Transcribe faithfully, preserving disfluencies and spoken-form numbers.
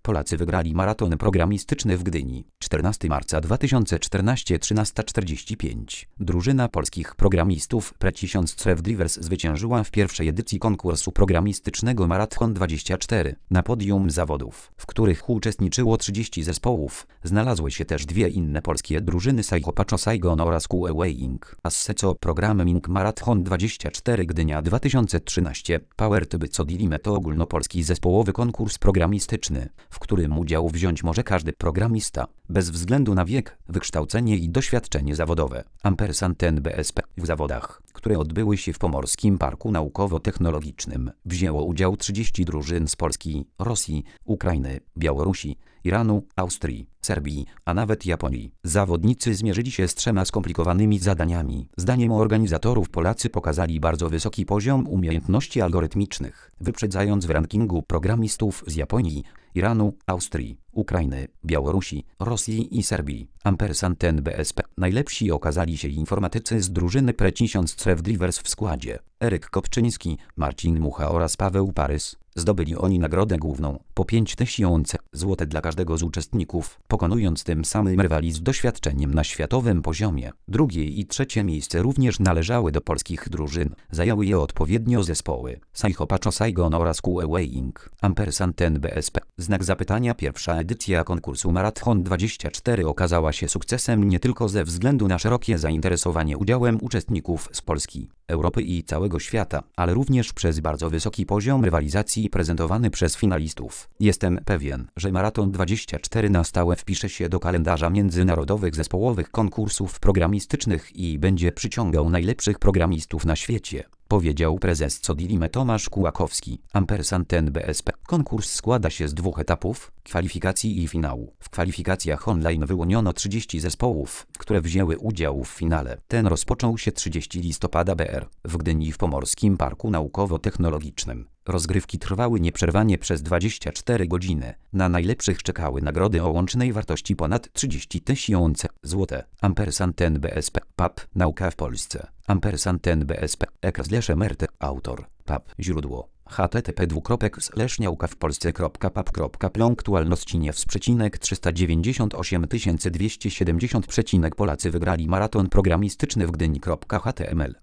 Polacy wygrali maraton programistyczny w Gdyni. czternastego marca dwa tysiące czternastego, trzynasta czterdzieści pięć. Drużyna polskich programistów Precision Stref Drivers zwyciężyła w pierwszej edycji konkursu programistycznego Marathon dwadzieścia cztery. Na podium zawodów, w których uczestniczyło trzydzieści zespołów, znalazły się też dwie inne polskie drużyny Saigo Pacho Saigon oraz Q A Inc. Asseco Programming Marathon dwadzieścia cztery Gdynia dwa tysiące trzynaście. Powered by Codilime to ogólnopolski zespołowy konkurs programistyczny, w którym udział wziąć może każdy programista, bez względu na wiek, wykształcenie i doświadczenie zawodowe. Ampersand N B S P. W zawodach, które odbyły się w Pomorskim Parku Naukowo-Technologicznym, wzięło udział trzydzieści drużyn z Polski, Rosji, Ukrainy, Białorusi, Iranu, Austrii, Serbii, a nawet Japonii. Zawodnicy zmierzyli się z trzema skomplikowanymi zadaniami. Zdaniem organizatorów Polacy pokazali bardzo wysoki poziom umiejętności algorytmicznych, wyprzedzając w rankingu programistów z Japonii, Iranu, Austrii, Ukrainy, Białorusi, Rosji i Serbii. Ampersand N B S P. Najlepsi okazali się informatycy z drużyny Precision Stref Drivers w składzie Eryk Kopczyński, Marcin Mucha oraz Paweł Parys. Zdobyli oni nagrodę główną, po pięć tysięcy złotych dla każdego z uczestników, pokonując tym samym rywali z doświadczeniem na światowym poziomie. Drugie i trzecie miejsce również należały do polskich drużyn. Zajęły je odpowiednio zespoły Saigo Pacho Saigon oraz Q A Inc. Ampersand N B S P. Znak zapytania. Pierwsza edycja konkursu Marathon dwadzieścia cztery okazała się sukcesem nie tylko ze względu na szerokie zainteresowanie udziałem uczestników z Polski, Europy i całego świata, ale również przez bardzo wysoki poziom rywalizacji prezentowany przez finalistów. Jestem pewien, że Maraton dwadzieścia cztery na stałe wpisze się do kalendarza międzynarodowych zespołowych konkursów programistycznych i będzie przyciągał najlepszych programistów na świecie, powiedział prezes Codilime Tomasz Kułakowski. Ampersand N B S P. Konkurs składa się z dwóch etapów, kwalifikacji i finału. W kwalifikacjach online wyłoniono trzydzieści zespołów, które wzięły udział w finale. Ten rozpoczął się trzeciego listopada B R w Gdyni w Pomorskim Parku Naukowo-Technologicznym. Rozgrywki trwały nieprzerwanie przez dwadzieścia cztery godziny. Na najlepszych czekały nagrody o łącznej wartości ponad trzydzieści tysięcy złotych. Ampersand N B S P. P A P. Nauka w Polsce. Ampersand N B S P. Ekra slash M R T. Autor. P A P. Źródło. h t t p dwukropek slash nauka w polsce kropka p a p kropka p l. Aktualności nie w przecinek trzysta dziewięćdziesiąt osiem tysięcy dwieście siedemdziesiąt przecinek Polacy wygrali maraton programistyczny w Gdyni. H T M L